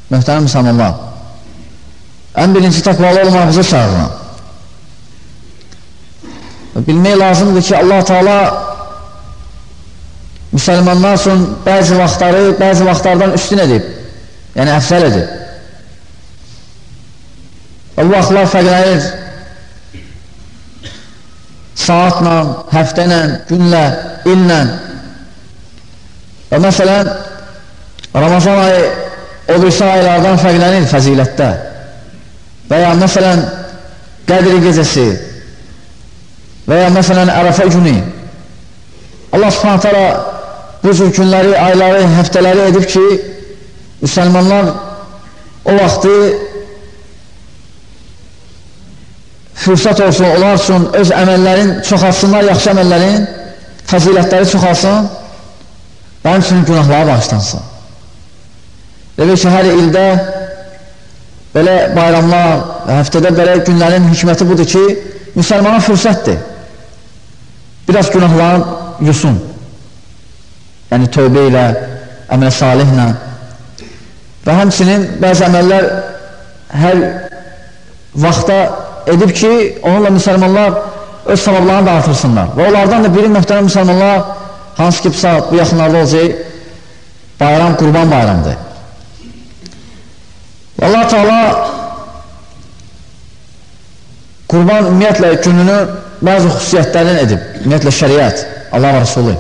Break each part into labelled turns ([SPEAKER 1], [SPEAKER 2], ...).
[SPEAKER 1] Möhtərəm müsəlmanlar, ən birinci təqvalı olmağımıza çağırıram. Bilmək lazımdır ki, Allah Teala müsəlmanlar üçün bəzi vaxtlardan üstün edib, yəni əfsəl edib. O vaxtlar fərqlənir saatla, həftənlə, günlə, illə. Və məsələn, Ramazan ayı o birisi aylardan fərqlənir fəzilətdə. Və ya məsələn, Qədri gecəsi və ya məsələn, Ərəfə günü. Allah subhanət hələ bu cür günləri, ayları, həftələri edib ki, müsəlmanlar o vaxtı fürsət olsun, onlar üçün öz əməllərin çoxalsınlar, yaxşı əməllərin fəzilətləri çoxalsın və həmçinin günahları bağışlansın. Demək ki, hər ildə belə bayramlar və həftədə belə günlərin hikməti budur ki, müsəlmana fürsətdir. Biraz günahların yusun. Yəni, tövbə ilə, əməl salihlə və həmçinin bəzi əməllər hər vaxta edib ki, onunla müsəlmanlar öz savablarını da artırsınlar. Və onlardan da biri möhtərəm müsəlmanlar, hansı ki, saat bu yaxınlarda olacaq, bayram, qurban bayramıdır. Allah Teala qurban ümumiyyətlə gününü bəzi xüsusiyyətlərini edib, ümumiyyətlə şəriət, Allah və Rasulü.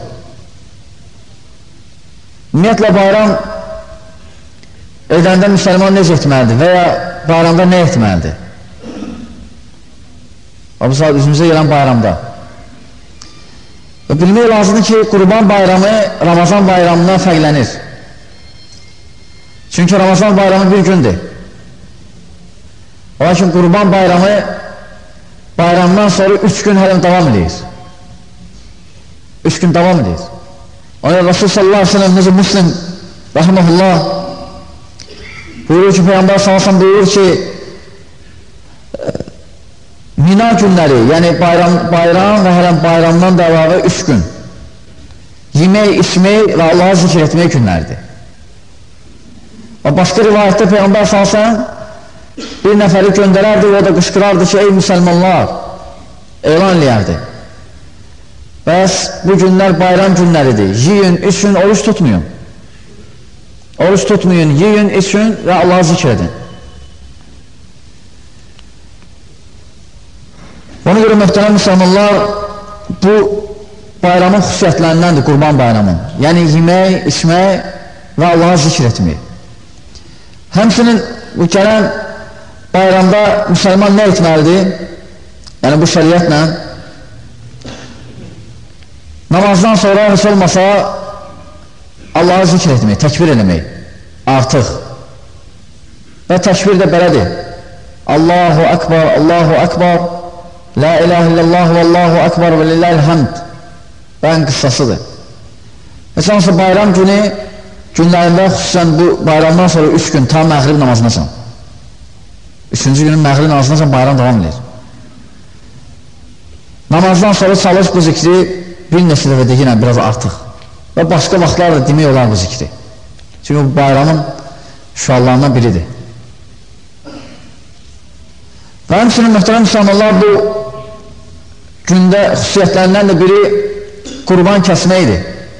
[SPEAKER 1] Ümumiyyətlə bayram edəndə müsəlman necə etməlidir və ya bayramda nə etməlidir? Bu saat üzümüzə gələn bayramda. Və bilmək lazımdır ki, qurban bayramı Ramazan bayramından fərqlənir. Çünki Ramazan bayramı bir gündür. Lakin qurban bayramı bayramdan sonra 3 gün hələm davam edir. 3 gün davam edir. Ona Rasul sallallahu aleyhi ve sellem necə Müslim rəhməhullah buyurur ki, Peyğəmbər sallallahu aleyhi ve sellem buyurur ki, Mina günləri, yəni bayram və hələm bayramdan da əlavə 3 gün yemək, içmək və Allah'a zikr etmək günləridir. Və başqa rivayətdə Peyğəmbər sallallahu bir nəfəri göndərərdi və o da qışqırardı ki, ey müsəlmanlar, elan eləyərdi. Bəs bu günlər bayram günləridir, yiyin, üçün, oruç tutmayın. Oruç tutmayın, yiyin, üçün və Allah'a zikr edin. Ona görə möhtərəm müsəlmanlar, bu bayramın xüsusiyyətlərindəndir qurban bayramın. Yəni yemək, içmək və Allah'a zikr etmək. Həmçinin bu gələn bayramda müsəlman nə etməlidir? Yəni bu şəriətlə namazdan sonra heç olmasa Allah'a zikr etmək, təkbir eləmək artıq. Və təkbir də belədir. Allahu Akbar, Allahu Akbar, La ilahe illallah və Allahu Akbar və lillahil hamd. Və ən qıssasıdır. Məsələn, bayram günü günlərində xüsusən bu bayramdan sonra 3 gün tam məğrib namazınasan. 3-cü günün məğrib namazınasan bayram davam edir. Namazdan sonra çalış bu zikri bir neçə dəfə deyilən biraz artıq. Və başqa vaxtlar da demək olar bu zikri. Çünki bu bayramın şüallarından biridir. Və həmçinin möhtərəm müsəlmanlar bu gündə xüsusiyyətlərindən də biri qurban kəsməkdir.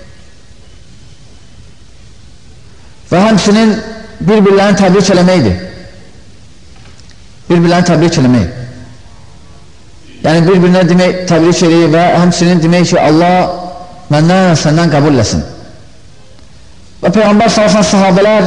[SPEAKER 1] Və həmçinin bir-birlərini təbrik eləməkdir. Bir-birlərini təbrik eləmək. Yəni bir-birinə demək, təbrik eləyir və həmçinin demək ki, Allah məndən və səndən qəbul eləsin. Və Peyğəmbər sallallahu sahabələr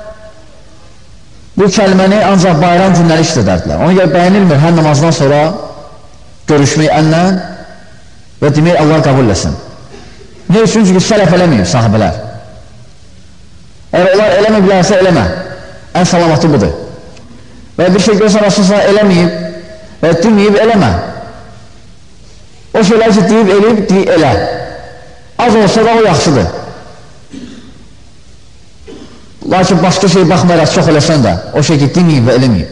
[SPEAKER 1] bu kəlməni ancaq bayram günləri işlədərdilər. Ona görə bəyənilmir hər namazdan sonra görüşmək əllə və demək Allah qəbul eləsin. Ne üçün? Çünki sələf eləməyib sahabələr. Əgər onlar eləməyiblərsə eləmə. Ən salamatı budur. Və bir şey görsən Rasulullah eləməyib və deməyib eləmə. O şeylər ki deyib eləyib, deyib elə. Az olsa da o yaxşıdır. Lakin başqa şey baxmayaraq çox eləsən də o şey ki deməyib və eləməyib.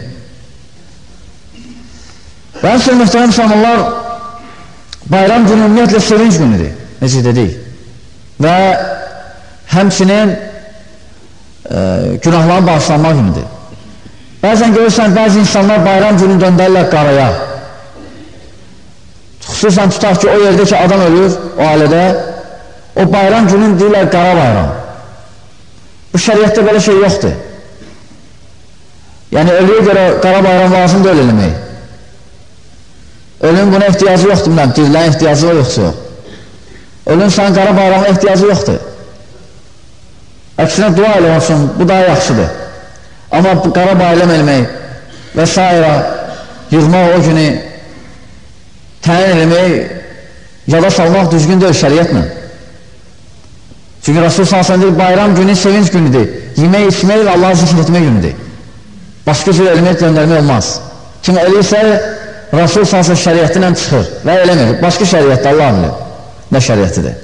[SPEAKER 1] Və həmçinin möhtərəm müsəlmanlar, bayram günü ümumiyyətlə sevinç günüdür, necə dedik. Və həmçinin günahların bağışlanma günüdür. Bəzən görürsən, bəzi insanlar bayram günü göndərirlər qaraya. Xüsusən tutar ki, o yerdə ki, adam ölür, o ailədə, o bayram günün deyirlər qara bayram. Bu şəriətdə belə şey yoxdur. Yəni, ölüyə görə qara bayram lazım deyil eləmək. Ölün buna ehtiyacı yoxdur, bilməm, dirilərin ehtiyacı var yoxsa yox. Ölün sənin qara bayrama ehtiyacı yoxdur. Əksinə dua elə olsun, bu daha yaxşıdır. Amma qara bayram eləmək və s. yığmaq o günü təyin eləmək, yada salmaq düzgün deyil şəriətlə. Çünki Rasul s.ə.v deyir, bayram günü sevinç günüdür. Yemək, içmək və Allah'a zikr etmək günüdür. Başqa cür elmət göndərmək olmaz. Kim eləyirsə, Rasul s.ə.v şəriətinlə çıxır və eləmir. Başqa şəriətdə Allah bilir. Nə şəriətidir?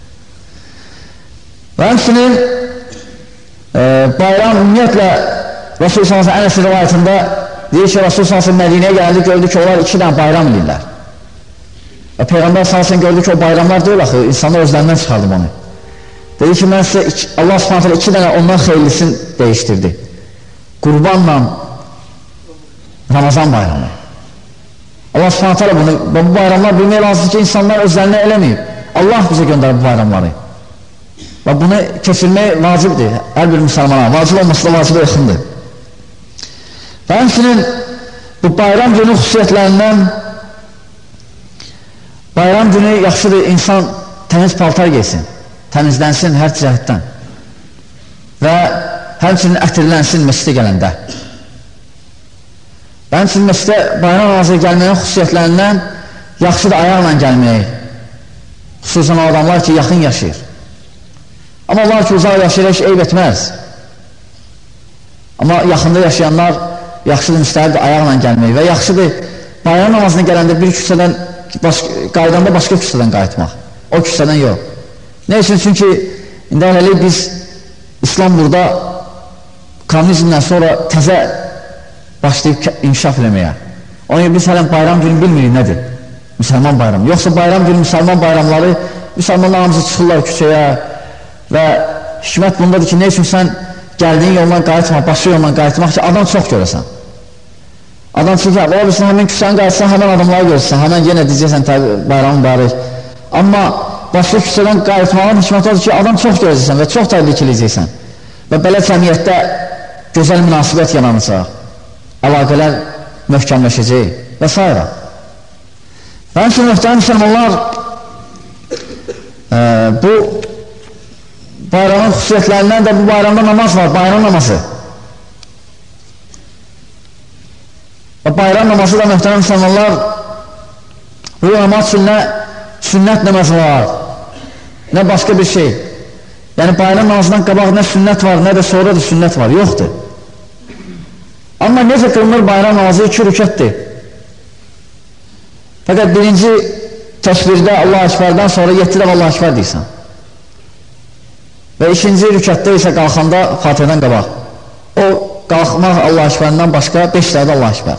[SPEAKER 1] Və həmçinin bayram ümumiyyətlə Rasul s.ə.v Ənəs rivayətində deyir ki, Rasul s.ə.v Mədinəyə gəldi, gördü ki, onlar 2 dənə bayram edirlər. Və Peyğəmbər s.ə.v gördü ki, o bayramlar deyil axı, insanlar özlərindən çıxardım onu. Dedi ki, mən sizə Allah s.ə.v 2 dənə ondan xeyirlisini dəyişdirdi. Qurbanla Ramazan bayramı. Allah s.ə.v bunu, bu bayramlar bilmək lazım ki, insanlar özlərinə eləməyib. Allah bizə göndərir bu bayramları. Və bunu keçirmək vacibdir, hər bir müsəlmana. Vacib olması da vacibə yaxındır. Və həmçinin bu bayram günü xüsusiyyətlərindən bayram günü yaxşıdır, insan təmiz paltar geysin, təmizlənsin hər cəhətdən və həmçinin ətirlənsin məscidə gələndə. Və həmçinin məscidə bayram namazı gəlməyin xüsusiyyətlərindən yaxşıdır ayaqla gəlmək, xüsusən o adamlar ki, yaxın yaşayır. Amma onlar ki, uzaq yaşayır, heç eyb etməz. Amma yaxında yaşayanlar yaxşıdır, müstəhildir ayaqla gəlmək və yaxşıdır bayram namazına gələndə bir küçədən, qaydanda başqa küçədən qayıtmaq. O küçədən yox. Ne üçün? Çünki indi hələlik biz İslam burada kommunizmdən sonra təzə başlayıb inkişaf eləməyə. Onun biz hələn bayram günü bilmirik nədir? Müsəlman bayramı. Yoxsa bayram günü müsəlman bayramları müsəlmanlar hamısı çıxırlar küçəyə və hikmət bundadır ki, ne üçün sən gəldiyin yoldan qayıtmaq, başqa yoldan qayıtmaq ki, adam çox görəsən. Adam çünki, ola bilsin, həmin küçəni qayıtsan, həmən adamları görürsən, həmən yenə deyəcəksən, bayramı mübarək. Amma başqa küçədən qayıtmağın hikməti odur ki, adam çox görəcəksən və çox təhlükələyəcəksən. Və belə cəmiyyətdə gözəl münasibət yananacaq, əlaqələr möhkəmləşəcək və s. Və həmçinin möhtərəm müsəlmanlar bu bayramın xüsusiyyətlərindən də bu bayramda namaz var, bayram namazı. Və bayram namazı da möhtərəm müsəlmanlar bu namaz üçün nə sünnət namazı var, nə başqa bir şey. Yəni bayram namazından qabaq nə sünnət var, nə də sonra da sünnət var, yoxdur. Amma necə qılınır bayram namazı 2 rükətdir. Fəqət birinci təkbirdə Allah-u Ekberdən sonra 7 dəfə Allah-u Ekber deyirsən. Və ikinci rükətdə isə qalxanda Fatihədən qabaq. O qalxmaq Allah-u Ekberdən başqa 5 dəfə Allah-u Ekber.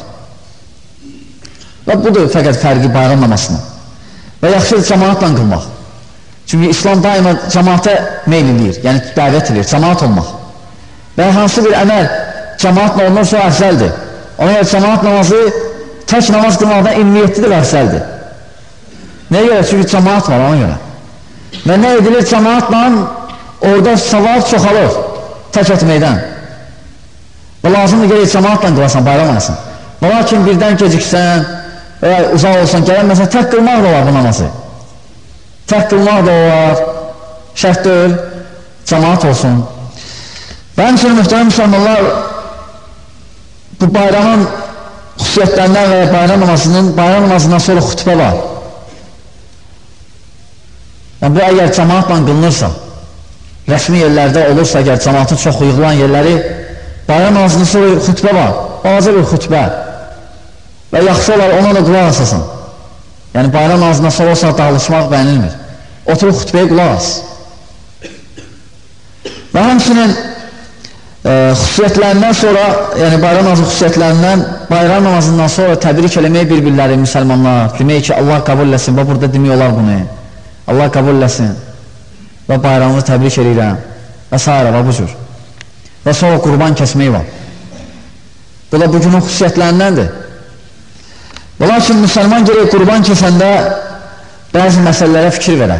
[SPEAKER 1] Və budur fəqət fərqi bayram namazının. Və yaxşıdır cəmaatla qılmaq. Çünki İslam daima cəmaata meyl edir, yəni dəvət edir, cəmaat olmaq. Və hansı bir əməl cəmaatla olunursa o əfzəldir. Ona görə cəmaat namazı tək namaz qılmaqdan imniyyətlidir və əfzəldir. Nəyə görə? Çünki cəmaat var ona görə. Və nə edilir cəmaatla? Orada savab çoxalır tək etməkdən. Və lazımdır gələk cəmaatla qılasan, bayram anasın. Və lakin birdən geciksən, uzaq olsan, gələnməsən, tək qılmaq da olar bu namazı. Tək qılmaq da olar, şərt deyil, cəmaat olsun. Və həmçinin mühtərəm müsəlmanlar bu bayramın xüsusiyyətlərindən və bayram namazından sonra xütbə var. Yəni bu əgər cəmaatla qılınırsa, rəsmi yerlərdə olursa, əgər cəmaatın çox yığılan yerləri, bayram namazından sonra xütbə var, balaca bir xütbə. Və yaxşı olar, ona da qulaq asasın. Yəni bayram namazından sonra olsa dağılışmaq bəyənilmir. Oturub xütbəyə qulaq as. Və həmçinin xüsusiyyətlərindən sonra, yəni bayram namazı xüsusiyyətlərindən, bayram namazından sonra təbrik eləmək bir-birləri müsəlmanlar, demək ki, Allah qəbul eləsin, və burada demək olar bunu, Allah qəbul eləsin və bayramımızı təbrik edirəm və s. və bu cür. və sonra qurban kəsmək var. Bu da bugünün xüsusiyyətlərindəndir. Lakin müsəlman gerək qurban kəsəndə bəzi məsələlərə fikir verər.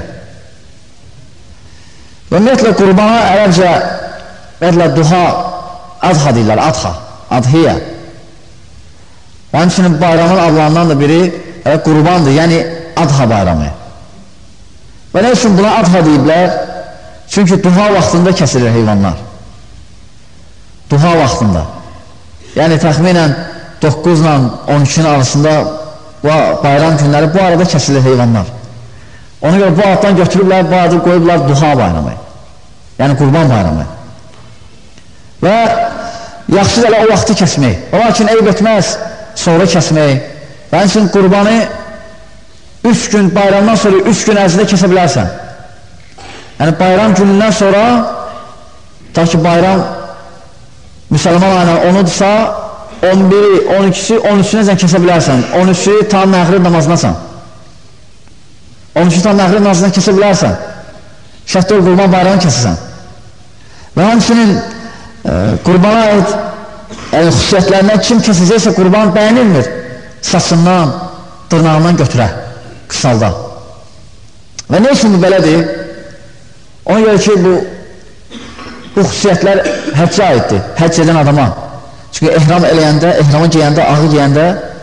[SPEAKER 1] Və ümumiyyətlə qurbana ərəbcə duha, adha deyirlər, adhiyə. Və həmçinin bayramın adlarından da biri qurbandır, yəni adha bayramı. Və nə üçün buna adha deyiblər? Çünki duha vaxtında kəsilir heyvanlar. Duha vaxtında. Yəni təxminən 9 ilə 12-nin arasında bayram günləri bu arada kəsilir heyvanlar. Ona görə bu addan götürürlər, bu adı qoyublar duha bayramı. Yəni qurban bayramı. Və yaxşı da o vaxtı kəsmək. Lakin eyb etməz sonra kəsmək. Və həmçinin qurbanı 3 gün bayramdan sonra 3 gün ərzində kəsə bilərsən. Yəni bayram günündən sonra ta ki bayram müsəlman ayının 10-udursa 11-i, 12-si, 13-ünə kəsə bilərsən. 13-ü tam məğrib namazınasan. 13-ü tam məğrib namazına kəsə bilərsən. Şəhətdə qurban bayramını kəsəsən. Və həmçinin qurbana aid xüsusiyyətlərindən kim kəsəcəksə qurban bəyənilmir. Saçından, dırnağından götürə, qısalda. Və nə üçün bu belədir? Ona görə ki, bu xüsusiyyətlər həccə aiddir, həcc edən adama. Çünki ehram eləyəndə, ehramı geyəndə, ağı geyəndə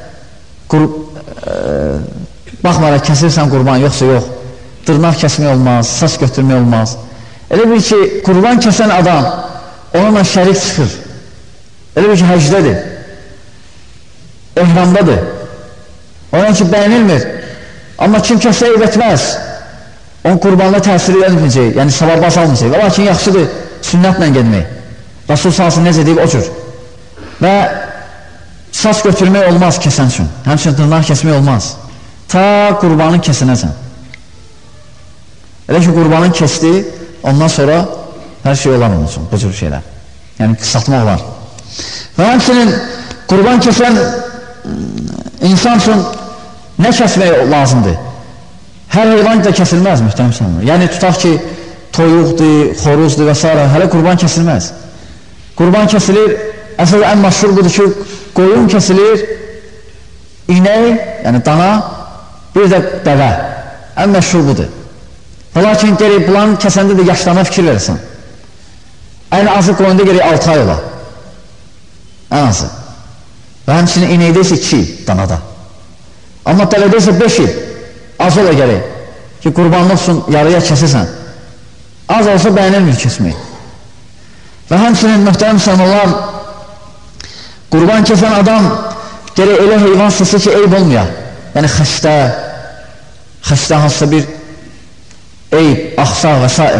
[SPEAKER 1] baxmaraq kəsirsən qurban, yoxsa yox. Dırnaq kəsmək olmaz, saç götürmək olmaz. Elə bir ki, qurban kəsən adam onunla şərik çıxır. Elə bir ki, həcdədir, ehramdadır. Onun ki, bəyənilmir. Amma kim kəsə eyb etməz, onun qurbanla təsir edilməyəcək, yəni savab azalmayacaq. Lakin yaxşıdır sünnətlə gedmək. Rasul salsın necə deyib o cür. Və saç götürmək olmaz kəsən üçün. Həmçinin dırnaq kəsmək olmaz. Ta qurbanın kəsinəcən. Elə ki, qurbanın kəsdi, ondan sonra hər şey olan onun üçün, bu cür şeylər. Yəni, qısaltmaq olar. Və həmçinin qurban kəsən insan üçün nə kəsmək lazımdır? Hər heyvan da kəsilməz, mühtərəm insanlar. Yəni, tutaq ki, toyuqdur, xoruzdur və s. hələ qurban kəsilməz. Qurban kəsilir, əsas ən məşhur budur ki, qoyun kəsilir, inək, yəni dana, bir də dəvə. Ən məşhur budur. Lakin gerək bulanın kəsəndə də yaşlarına fikir verirsən. Ən azı qoyunda gerək 6 ay ola. Ən azı. Və həmçinin inəkdə isə 2 il danada. Amma dəvədə isə 5 il. Az ola gerək ki, qurbanlıq üçün yarıya kəsirsən. Az olsa bəyənilmir kəsmək. Və həmçinin mühtərəm müsəlmanlar, qurban kəsən adam gerək elə heyvan səsi ki, eyb olmuyor. Yəni xəstə hansısa bir eyb, axsaq və s.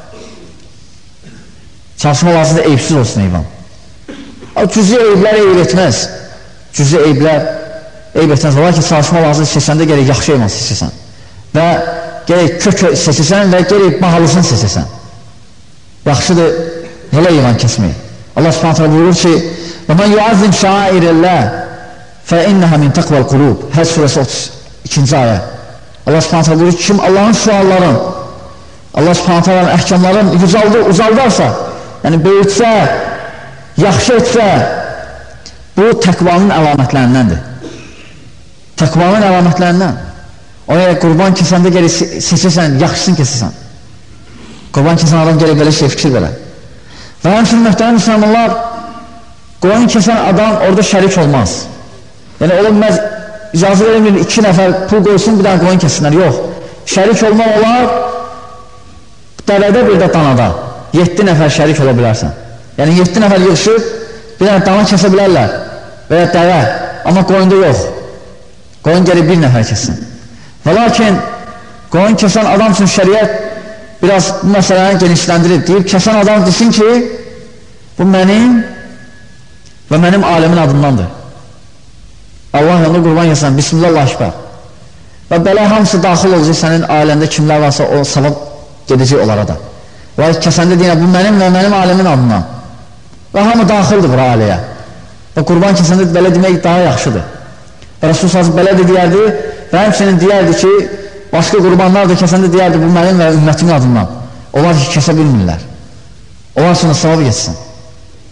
[SPEAKER 1] Çalışma lazımda eybsiz olsun heyvan. Cüzi eyblər eyb etməz. Cüzi eyblər eyb etməz. Olar ki, çalışma lazımda seçəndə gerək yaxşı heyvan seçəsən. Və gerək kök seçəsən və gerək bahalısını seçəsən. Yaxşıdır elə heyvan kəsmək. Allah subhanətlə buyurur ki, وَمَنْ يُعَزِّمْ شَعَائِرَ اللّٰهِ فَاِنَّهَا مِنْ تَقْوَ الْقُلُوبِ Həc surəsi 32-ci ayə. Allah subhanətlə buyurur ki, kim Allahın şüarların, Allah subhanətlərin əhkamların uzaldarsa, yəni böyütsə, yaxşı etsə, bu təqvanın əlamətlərindəndir. Təqvanın əlamətlərindən. Ona görə qurban kəsəndə gələk seçirsən, yaxşısını kesirsən. Qurban kəsən adam gələk belə şey fikir verər. Və həmçinin mühtərəm müsəlmanlar, qurban kəsən adam orada şərik olmaz. Yəni ola bilməz, icazə verilmir 2 nəfər pul qoysun, bir dənə qurban kəsinlər. Yox, şərik olmaq olar, dəvədə bir də danada 7 nəfər şərik ola bilərsən. Yəni 7 nəfər yığışıb, bir dənə dana kəsə bilərlər və ya dəvə, amma qoyunda yox. Qoyun gəlir bir nəfər kəssin. Və lakin qoyun kəsən adam üçün şəriət biraz bu məsələni genişləndirib. Deyib, kəsən adam desin ki, bu mənim və mənim alimin adındandır. Allah yanında qurban kəsən, Bismillah, Allah Ekber. Və belə hamısı daxil olacaq sənin ailəndə kimlər varsa o savab gedəcək onlara da. Və kəsəndə deyinə, bu mənim və mənim alimin adından. Və hamı daxildir bura ailəyə. Və qurban kəsəndə belə demək daha yaxşıdır. Rasul sazı belə də deyərdi və həmçinin deyərdi ki, başqa qurbanlar da kəsəndə deyərdi, bu mənim və ümmətimin adından. Onlar ki, kəsə bilmirlər. Onlar sonra savab geçsin.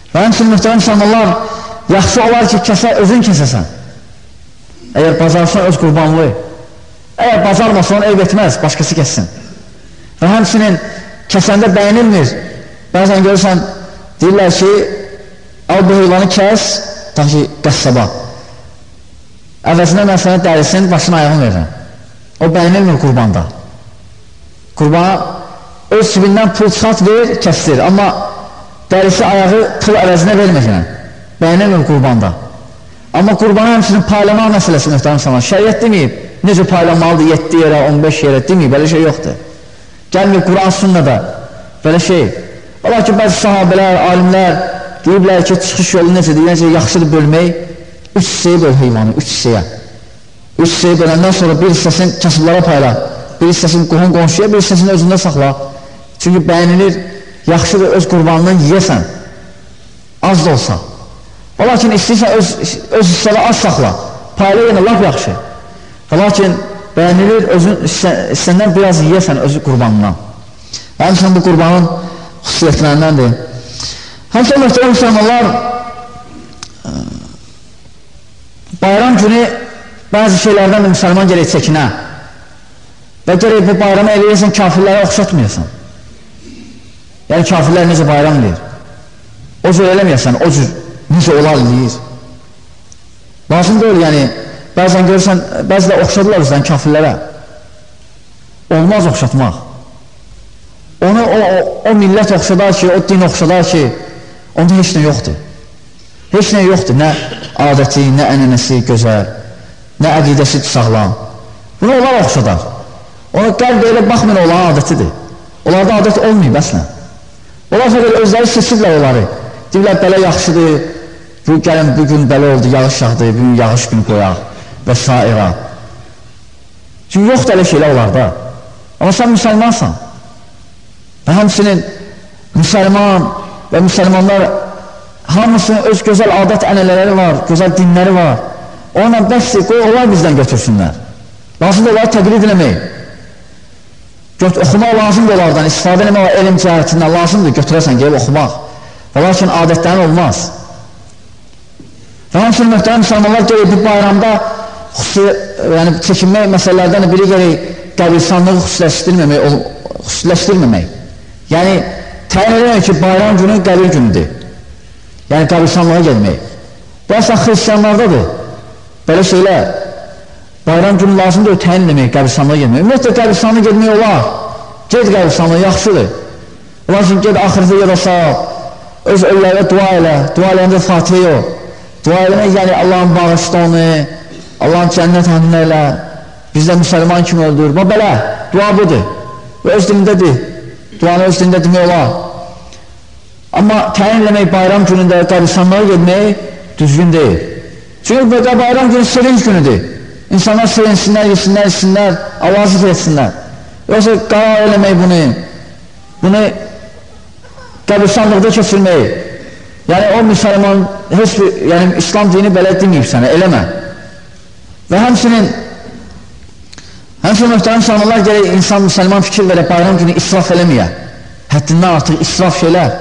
[SPEAKER 1] Və həmçinin mühtərəm müsəlmanlar, yaxşı olar ki, özün kəsəsən. Əgər bacarsan öz qurbanlığı, əgər bacarmasan, eyb etməz, başqası kəssin. Və həmçinin kəsəndə bəyənilmir. Bəzən görürsən, deyirlər ki, al bu heyvanı kəs, ta ki, qəssaba. Əvəzində mən sənə dərisin, başını ayağını verirəm. O bəyənilmir qurbanda. Qurbana öz cibindən pul çıxart ver, kəsdir. Amma dərisi ayağı pul əvəzinə verməklə. Bəyənilmir qurbanda. Amma qurbana həmçinin paylama məsələsi mühtərəm sana. Şəriət deməyib, necə paylanmalıdır 7 yerə, 15 yerə deməyib, belə şey yoxdur. Gəlməyib Quran sünnədə, belə şey. Ola ki, bəzi sahabələr, alimlər deyiblər ki, çıxış yolu necədir, necə yaxşıdır bölmək. 3 hissəyə böl heyvanı, 3 hissəyə. 3 hissəyə böləndən sonra bir hissəsini kasıblara payla, bir hissəsini qohun qonşuya, bir hissəsini özündə saxla. Çünki bəyənilir, yaxşıdır öz qurbanından yiyəsən, az da olsa. Lakin istəyirsən öz hissədə az saxla, payla yenə laf yaxşı. Lakin bəyənilir, səndən biraz yiyəsən öz qurbanından. Həmçinin bu qurbanın xüsusiyyətlərindəndir. Həmçinin mühtərəm müsəlmanlar, bayram günü bəzi şeylərdən də müsəlman gerək çəkinə və gerək bu bayramı eləyirsən, kafirlərə oxşatmıyorsan. Yəni kafirlər necə bayram eləyir? O cür eləməyəsən, o cür necə olar eləyir? Lazım deyil, yəni bəzən görürsən, bəzi də oxşadılar bizdən kafirlərə. Olmaz oxşatmaq. Onu o millət oxşadar ki, o din oxşadar ki, onda heç nə yoxdur. Heç nə yoxdur, nə adəti, nə ənənəsi gözəl, nə əqidəsi sağlam. Bunu onlar oxşadar. Ona qəlb elə baxmır olan adətidir. Onlarda adət olmayıb əslən. Onlar fəqət özləri seçiblər onları. Deyirlər, belə yaxşıdır, gəlin bugün belə oldu, yağış yağdı, bugün yağış günü qoyaq və s. Çünki yoxdur elə şeylər onlarda. Amma sən müsəlmansan. Və həmçinin müsəlman və müsəlmanlar hamısının öz gözəl adət ənələləri var, gözəl dinləri var. Onunla bəsdir, qoy onlar bizdən götürsünlər. Lazımdır onları təqlid eləmək. Oxumaq lazımdır onlardan, istifadə eləmək elm cəhətindən lazımdır, götürəsən, gəlib oxumaq. Və lakin adətlərin olmaz. Və həmçinin mühtərəm müsəlmanlar gəlib bu bayramda çəkinmək məsələlərdən biri gəlib qəbirstanlığı xüsusiləşdirməmək. Yəni, təyin eləmək ki, bayram günü qəbir günüdür. Yəni, qəbirstanlığa gəlmək. Bu, əslən, xristiyanlardadır. Belə şeylər, bayram günü lazımdır, təyin eləmək, qəbirstanlığa gəlmək. Ümumiyyətlə, qəbirstanlığa gəlmək olar. Ged qəbirstanlığa, yaxşıdır. Lakin, ged axırda yada sağ, öz öllərə dua elə, dua eləyəndə Fatihə yox. Dua eləmək, yəni, Allahın bağışda onu, Allahın cənnət həmlə elə, bizdə müsəlman kimi öldür. Və belə, dua budur. Və öz dilindədir. Duanı öz dilində demək olar. Amma təyin eləmək bayram günündə qəbirstanlığa gedmək düzgün deyil. Çünki bayram günü sevinç günüdür. İnsanlar sevinsinlər, yesinlər, içsinlər, Allah'a zikr etsinlər. Yoxsa qərar eləmək bunu qəbirstanlıqda keçirmək. Yəni o müsəlman, yəni İslam dini belə deməyib sənə, eləmə. Və həmçinin möhtərəm müsəlmanlar gələk insan müsəlman fikir verək bayram günü israf eləməyə. Həddindən artıq israf şeylər.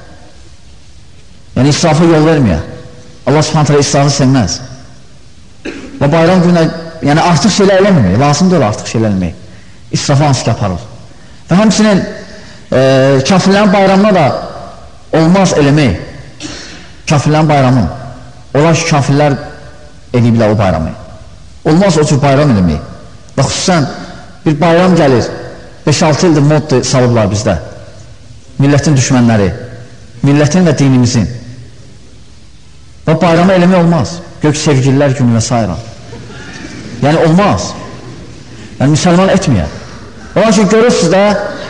[SPEAKER 1] Yəni israfa yol verməyə. Allah subhanətlə israfı sevməz. Və bayram günü yəni artıq şeylər eləməmək, lazım deyil artıq şeylər eləmək. İsrafa hansı ki aparır. Və həmçinin kafirlərin bayramına da olmaz eləmək. Kafirlərin bayramı. Olar ki, kafirlər ediblər o bayramı. Olmaz o cür bayram eləmək. Və xüsusən bir bayram gəlir, 5-6 ildir moddur salıblar bizdə. Millətin düşmənləri, millətin və dinimizin. Və bayramı eləmək olmaz. Gök sevgililər günü və s. Yəni olmaz. Yəni müsəlman etməyər. Ola ki, görürsünüz də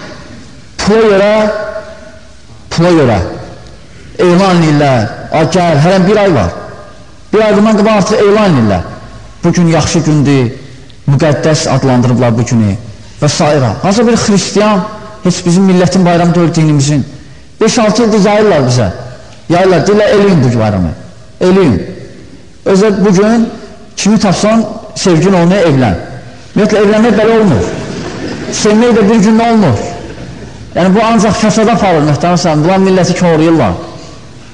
[SPEAKER 1] pula görə elan edirlər, gəl, hələn bir ay var. Bir ay bundan qabaq artıq elan edirlər. Bugün yaxşı gündür, müqəddəs adlandırıblar bu günü və s. Hansı bir xristiyan, heç bizim millətin bayramı deyil dinimizin. 5-6 ildir yayırlar bizə. Yayırlar, deyirlər, eləyin bu bayramı. Eləyin. Özə bugün kimi tapsan, sevgin olmaya evlən. Ümumiyyətlə, evlənmək belə olmur. Sevmək də bir gündə olmur. Yəni, bu ancaq fəsada aparır, mühtəməsən. Bunlar milləti koruyurlar.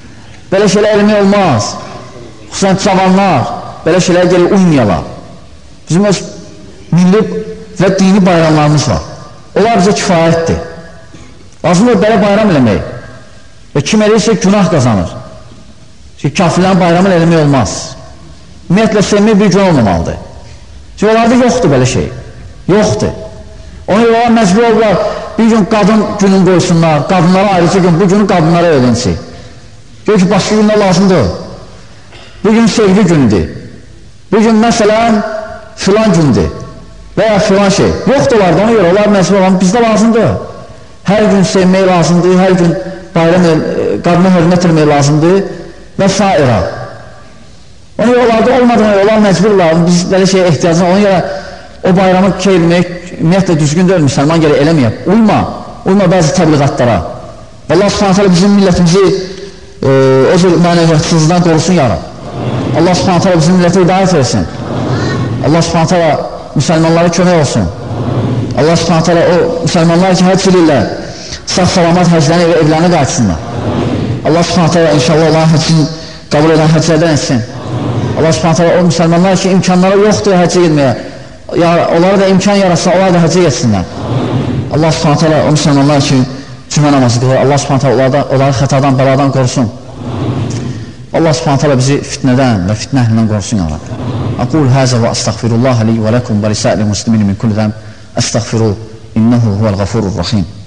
[SPEAKER 1] Belə şeylər eləmək olmaz. Xüsusən cavanlar, belə şeylər gəlir uymayalar. Bizim öz milli və dini bayramlarımız var. Onlar bizə kifayətdir. Lazımdır belə bayram eləmək. Və kim eləyirsə günah qazanır. Çünki kafirlərin bayramını eləmək olmaz. Ümumiyyətlə, sevmək bir gün olmamalıdır. Çünki onlarda yoxdur belə şey. Yoxdur. Ona görə məcbur olurlar, bir gün qadın günün qoysunlar, qadınlara ayrıca gün, bu günü qadınlara öyrənsin. Gör ki, başqa günlər lazımdır. Bu gün sevgi gündür. Bu gün məsələn, filan gündür. Və ya filan şey. Yoxdur onlarda, ona görə onlar məcbur olan bizdə lazımdır. Hər gün sevmək lazımdır, hər gün bayram qadına hörmət etmək lazımdır və s. Ona görə onlarda olmadığına görə onlar məcburlar, biz belə şeyə ehtiyacına, ona görə o bayramı keyilmək ümumiyyətlə düzgün deyil, müsəlman gələ eləməyək. Uyma bəzi təbliğatlara. Allah subhanətələ bizim millətimizi o cür mənəviyyətsizlikdən qorusun yarab. Allah subhanətələ bizim millətə hidayət versin. Allah subhanətələ müsəlmanlara kömək olsun. Allah subhanətələ o müsəlmanlar ki, həcc edirlər, sağ-salamat həclərini və evlərini qayıtsınlar. Allah subhanətələ inşallah Allah həccini qəbul edən həcclərdən etsin. Allah subhanətələ o müsəlmanlar ki, imkanları yoxdur həccə girməyə, onlara da imkan yaratsa, onlar da həccə getsinlər. Allah subhanətələ o müsəlmanlar ki, cümə namazı qılır, Allah subhanətələ onları xətadan, bəladan qorusun. Allah subhanətələ bizi fitnədən və fitnə əhlindən qorusun ya Rabbi. Aqul həzə və əstəğfirullah li və ləkum və lisə'li muslimin min kulli zəm əstəğfiru innehu huvəl-ğafurur-rahim.